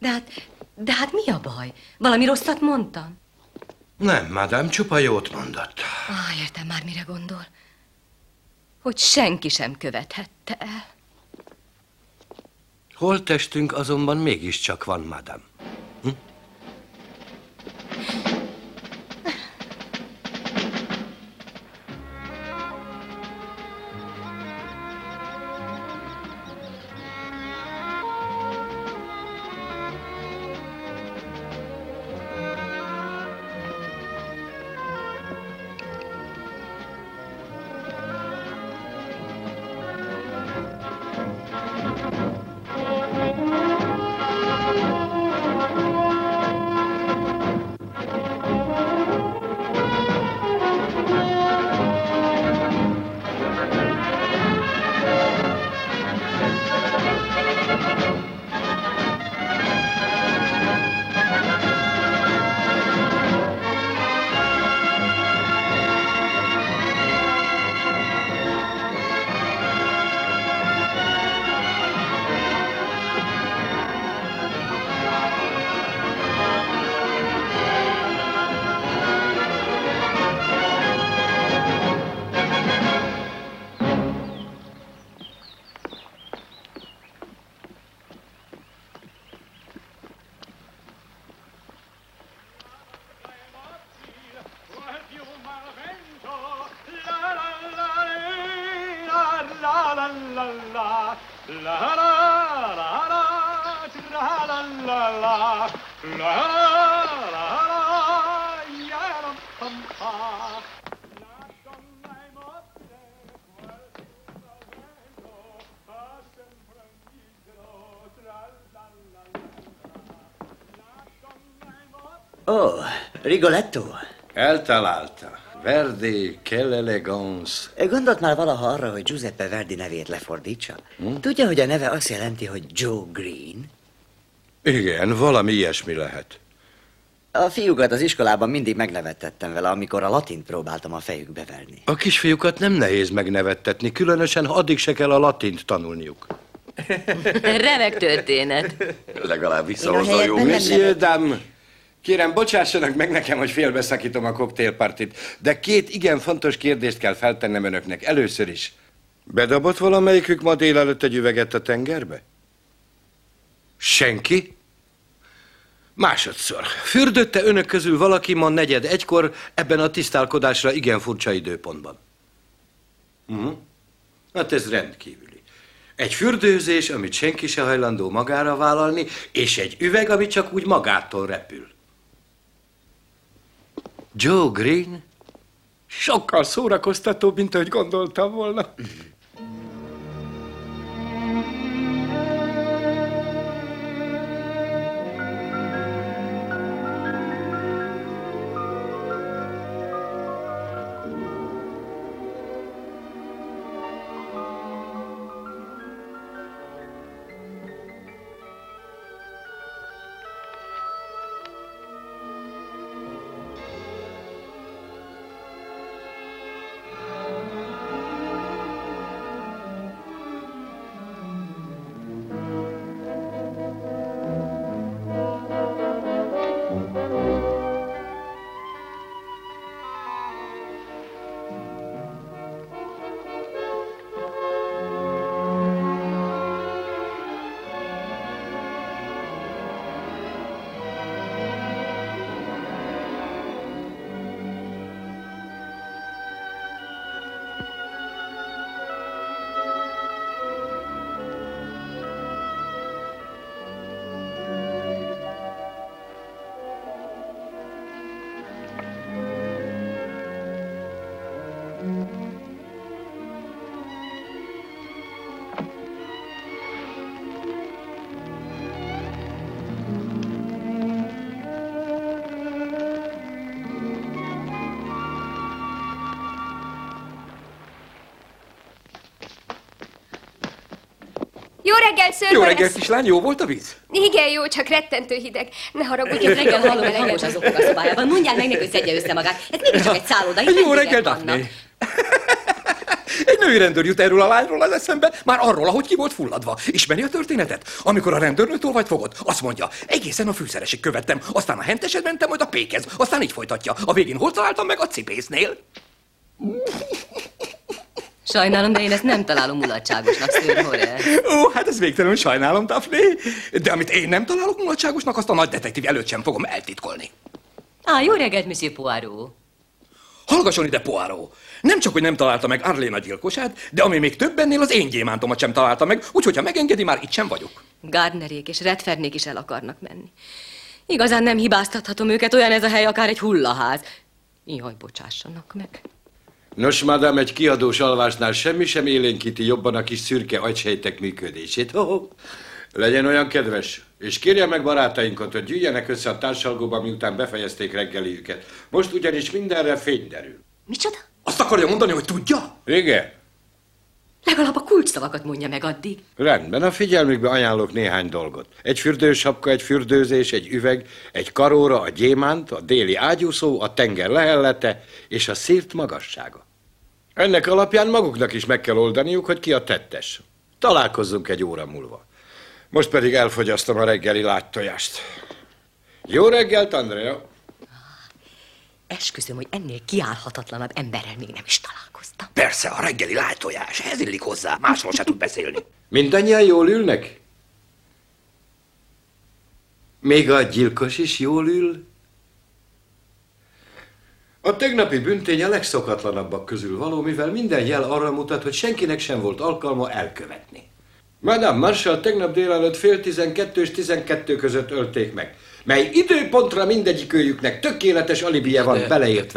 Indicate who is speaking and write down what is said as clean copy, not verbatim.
Speaker 1: De hát mi a baj? Valami rosszat mondtam?
Speaker 2: Nem, madám, csupa jót mondott.
Speaker 1: Értem már, mire gondol. Hogy senki sem követhette el.
Speaker 2: Holttestünk azonban mégiscsak van, madám.
Speaker 3: Rigoletto?
Speaker 2: Eltalálta. Verdi, quelle elegance.
Speaker 3: Gondolt már valaha arra, hogy Giuseppe Verdi nevét lefordítsa? Tudja, hogy a neve azt jelenti, hogy Joe Green?
Speaker 2: Igen, valami ilyesmi lehet.
Speaker 3: A fiúkat az iskolában mindig megnevettettem vele, amikor a latint próbáltam a fejükbe verni.
Speaker 2: A kisfiúkat nem nehéz megnevettetni, különösen ha addig se kell a latint tanulniuk.
Speaker 1: Remek történet.
Speaker 4: Legalább visszahozza jó.
Speaker 2: Monsieur, dame, kérem, bocsássanak meg nekem, hogy félbeszakítom a koktélpartit, de két igen fontos kérdést kell feltennem önöknek. Először is. Bedobott valamelyikük ma délelőtt egy üveget a tengerbe? Senki? Másodszor. Fürdötte önök közül valaki ma 4:45 ebben a tisztálkodásra igen furcsa időpontban? Hát ez rendkívüli. Egy fürdőzés, amit senki se hajlandó magára vállalni, és egy üveg, ami csak úgy magától repül. Joe Green? Sokkal szórakoztatóbb, mint ahogy gondoltam volna.
Speaker 5: Jó reggelt, Sir
Speaker 4: Jó
Speaker 5: Horace!
Speaker 4: reggelt, kislány, jó volt a víz?
Speaker 5: Igen, jó, csak rettentő hideg. Ne haragudj,
Speaker 1: Én reggel hallom, hogy hangos az okok a szobájában. Mondjál meg neki, hogy szedje össze magát. Ez mégis csak egy szálloda.
Speaker 4: Jó reggelt, Daphne! Egy női rendőr jut erről a lányról az eszembe, már arról, ahogy ki volt fulladva. Ismeri a történetet? Amikor a rendőrnő tolvajt fogott, azt mondja, egészen a fűszeresig követtem, aztán a hentesed mentem, majd a pékez, aztán így folytatja. A végén hol találtam meg? A cipésznél.
Speaker 1: Sajnálom, de én ezt nem találom mulatságosnak, Sir Horace.
Speaker 4: Ó, hát ez végtelenül sajnálom, Daphne. De amit én nem találok mulatságosnak, azt a nagy detektív előtt sem fogom eltitkolni.
Speaker 1: Jó reggelt, Monsieur Poirot.
Speaker 4: Hallgasson ide, Poirot! Nem csak, hogy nem találta meg Arlene a gyilkosát, de ami még több ennél, az én gyémántomat sem találta meg, úgyhogy ha megengedi, már itt sem vagyok.
Speaker 1: Gardnerék és Redfernnék is el akarnak menni. Igazán nem hibáztathatom őket, olyan ez a hely, akár egy hullaház. Jaj, bocsássanak meg.
Speaker 2: Nos, madám, egy kiadós alvásnál semmi sem élénkíti jobban a kis szürke agysejtek működését. Legyen olyan kedves, és kérje meg barátainkat, hogy gyűjjenek össze a társalgóba, miután befejezték reggeliüket. Most ugyanis mindenre fény derül.
Speaker 1: Micsoda?
Speaker 4: Azt akarja mondani, hogy tudja?
Speaker 2: Igen.
Speaker 1: Legalább a kulcsszavakat mondja meg addig.
Speaker 2: Rendben, a figyelmükbe ajánlok néhány dolgot. Egy fürdősapka, egy fürdőzés, egy üveg, egy karóra, a gyémánt, a déli ágyúszó, a tenger lehellete és a szírt magassága. Ennek alapján maguknak is meg kell oldaniuk, hogy ki a tettes. Találkozzunk egy óra múlva. Most pedig elfogyasztom a reggeli lágytojást. Jó reggelt, Andrea!
Speaker 1: Esküszöm, hogy ennél kiállhatatlanabb emberrel még nem is találkoztam.
Speaker 4: Persze, a reggeli lájtojás, ez illik hozzá, másról se tud beszélni.
Speaker 2: Mindannyian jól ülnek? Még a gyilkos is jól ül? A tegnapi bűntény a legszokatlanabbak közül való, mivel minden jel arra mutat, hogy senkinek sem volt alkalma elkövetni. Madame Marshall tegnap délelőtt 11:30 és 12 között ölték meg, mely időpontra mindegyikőjüknek tökéletes alibije van beleértve